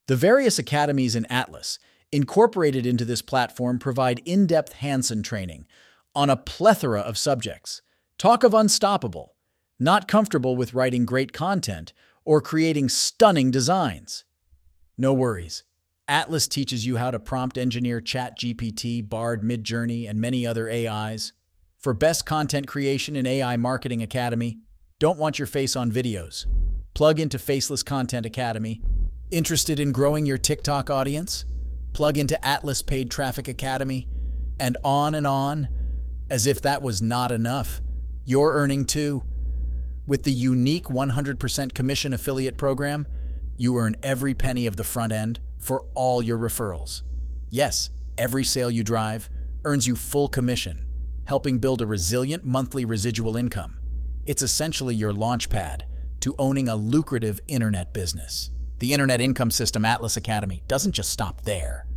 The various academies in Atlas, incorporated into this platform, provide in-depth hands-on training on a plethora of subjects. Talk of unstoppable, not comfortable with writing great content or creating stunning designs. No worries. Atlas teaches you how to prompt engineer ChatGPT, Bard, Midjourney, and many other AIs. For best content creation in AI Marketing Academy, don't want your face on videos. Plug into Faceless Content Academy. Interested in growing your TikTok audience? Plug into Atlas Paid Traffic Academy. And on, as if that was not enough. You're earning too. With the unique 100% commission affiliate program, you earn every penny of the front end for all your referrals. Yes, every sale you drive earns you full commission, helping build a resilient monthly residual income. It's essentially your launchpad to owning a lucrative internet business. The Internet Income System Atlas Academy doesn't just stop there.